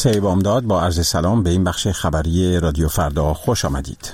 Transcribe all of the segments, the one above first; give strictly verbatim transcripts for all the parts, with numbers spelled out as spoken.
سه بامداد با عرض سلام به این بخش خبری رادیو فردا خوش آمدید.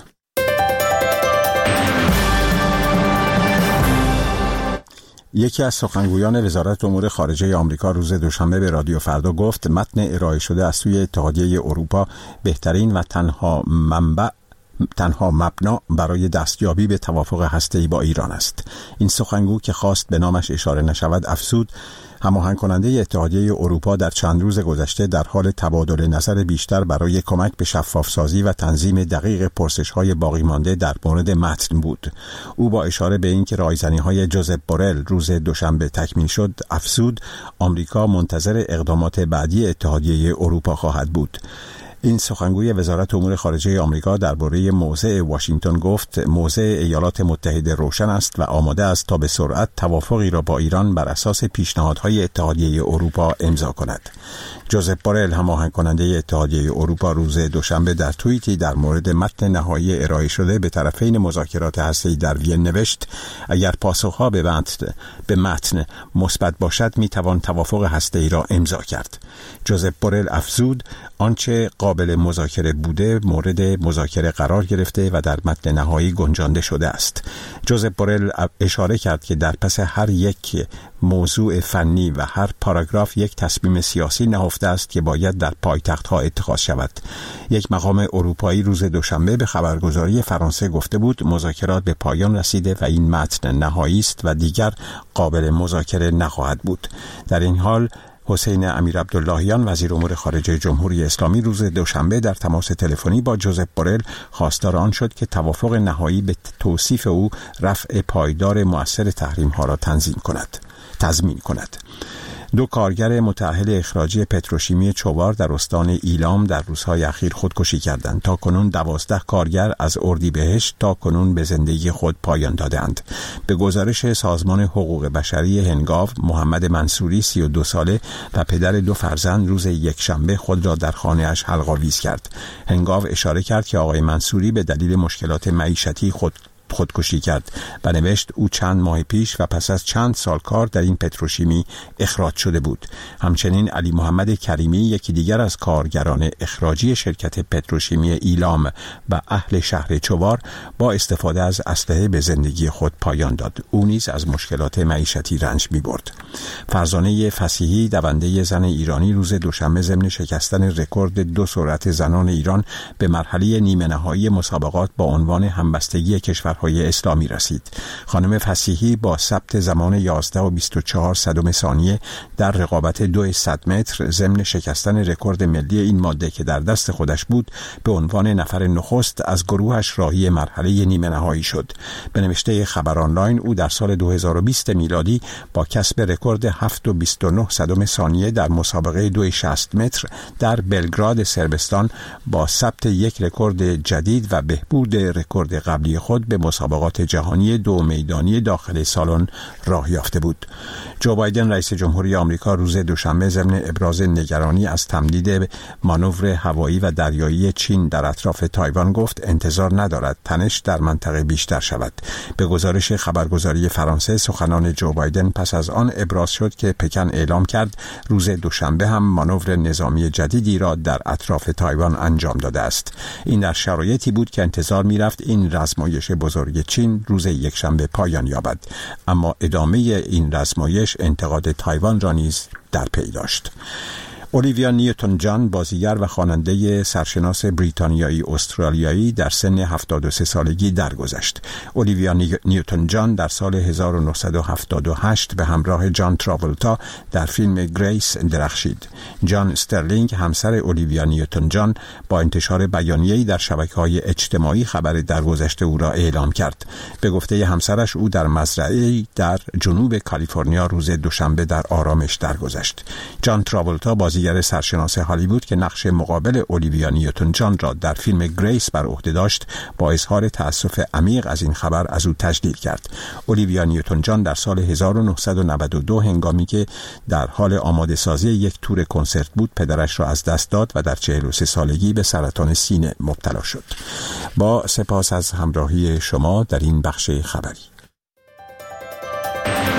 یکی از سخنگویان وزارت امور خارجه آمریکا روز دوشنبه به رادیو فردا گفت متن ارائه شده از سوی اتحادیه اروپا بهترین و تنها منبع تنها مبنا برای دستیابی به توافق هسته‌ای با ایران است. این سخنگو که خواست به نامش اشاره نشود افزود هماهنگ کننده اتحادیه اروپا در چند روز گذشته در حال تبادل نظر بیشتر برای کمک به شفافسازی و تنظیم دقیق پرسش‌های باقی مانده در مورد متن بود. او با اشاره به اینکه رایزنی‌های جوزپ بورل روز دوشنبه تکمیل شد افزود آمریکا منتظر اقدامات بعدی اتحادیه اروپا خواهد بود. این سخنگوی وزارت امور خارجه آمریکا درباره موضع واشنگتن گفت موضع ایالات متحده روشن است و آماده است تا به سرعت توافقی را با ایران بر اساس پیشنهادهای اتحادیه اروپا امضا کند. جوزپ بورل هماهنگ کننده اتحادیه اروپا روز دوشنبه در توییتی در مورد متن نهایی ارائه شده به طرفین مذاکرات هسته‌ای در وین نوشت اگر پاسخها به متن به متن مثبت باشد می توان توافق هسته‌ای را امضا کرد. جوزپ بورل افزود آنچه قابل مذاکره بوده مورد مذاکره قرار گرفته و در متن نهایی گنجانده شده است. جوزپ بورل اشاره کرد که در پس هر یک موضوع فنی و هر پاراگراف یک تصمیم سیاسی نهفته است که باید در پایتخت‌ها اتخاذ شود. یک مقام اروپایی روز دوشنبه به خبرگزاری فرانسه گفته بود مذاکرات به پایان رسیده و این متن نهایی است و دیگر قابل مذاکره نخواهد بود. در این حال حسین امیرعبداللهیان وزیر امور خارجه جمهوری اسلامی روز دوشنبه در تماس تلفنی با جوزپ بورل خواستار آن شد که توافق نهایی به توصیف او رفع پایدار مؤثر تحریم‌ها را تنظیم کند تضمین کند. دو کارگر متأهل اخراجی پتروشیمی چوار در استان ایلام در روزهای اخیر خودکشی کردند. تا کنون دوازده کارگر از اردیبهشت تا کنون به زندگی خود پایان دادند. به گزارش سازمان حقوق بشری هنگاو، محمد منصوری سی و دو ساله و پدر دو فرزند روز یکشنبه خود را در خانه‌اش حلق‌آویز کرد. هنگاو اشاره کرد که آقای منصوری به دلیل مشکلات معیشتی خود خودکشی کرد و نوشت او چند ماه پیش و پس از چند سال کار در این پتروشیمی اخراج شده بود. همچنین علی محمد کریمی یکی دیگر از کارگران اخراجی شرکت پتروشیمی ایلام و اهل شهر چوار با استفاده از اسلحه به زندگی خود پایان داد. او نیز از مشکلات معیشتی رنج می‌برد. فرزانه فصیحی دونده زن ایرانی روز دوشنبه ضمن شکستن رکورد دو سرعت زنان ایران به مرحله نیمه نهایی مسابقات با عنوان همبستگی کشور های اسلامی رسید. خانم فصیحی با ثبت زمان یازده و بیست و چهار صدم ثانیه در رقابت دو صد متر ضمن شکستن رکورد ملی این ماده که در دست خودش بود به عنوان نفر نخست از گروهش راهی مرحله نیمه نهایی شد. به نوشته خبر آنلاین او در سال دو هزار و بیست میلادی با کسب رکورد هفت و بیست و نه صدم ثانیه در مسابقه دو شصت متر در بلگراد صربستان با ثبت یک رکورد جدید و بهبود رکورد قبلی خود به مسابقات جهانی دو میدانی داخل سالن راه یافته بود. جو بایدن رئیس جمهوری آمریکا روز دوشنبه ضمن ابراز نگرانی از تمدید مانور هوایی و دریایی چین در اطراف تایوان گفت انتظار ندارد تنش در منطقه بیشتر شود. به گزارش خبرگزاری فرانسه سخنان جو بایدن پس از آن ابراز شد که پکن اعلام کرد روز دوشنبه هم مانور نظامی جدیدی را در اطراف تایوان انجام داده است. این در شرایطی بود که انتظار می‌رفت این رزمایش بزرگ چین روز یکشنبه پایان یابد، اما ادامه این رزمایش انتقاد تایوان را نیز در پی داشت. اولیویا نیوتن جان بازیگر و خواننده سرشناس بریتانیایی استرالیایی در سن هفتاد و سه سالگی درگذشت. اولیویا نیوتن جان در سال هزار و نهصد و هفتاد و هشت به همراه جان تراولتا در فیلم گریس درخشید. جان استرلینگ همسر اولیویا نیوتن جان با انتشار بیانیه‌ای در شبکه‌های اجتماعی خبر درگذشت او را اعلام کرد. به گفته همسرش او در مزرعه‌ای در جنوب کالیفرنیا روز دوشنبه در آرامش درگذشت. جان تراولتا بازیگر سرشناس هالیوود که نقش مقابل اولیویا نیوتن جان را در فیلم گریس بر عهده داشت با اظهار تأسف عمیق از این خبر از او تجلیل کرد. اولیویا نیوتن جان در سال هزار و نهصد و نود و دو هنگامی که در حال آماده سازی یک تور کنسرت بود پدرش را از دست داد و در چهل و سه سالگی به سرطان سینه مبتلا شد. با سپاس از همراهی شما در این بخش خبری.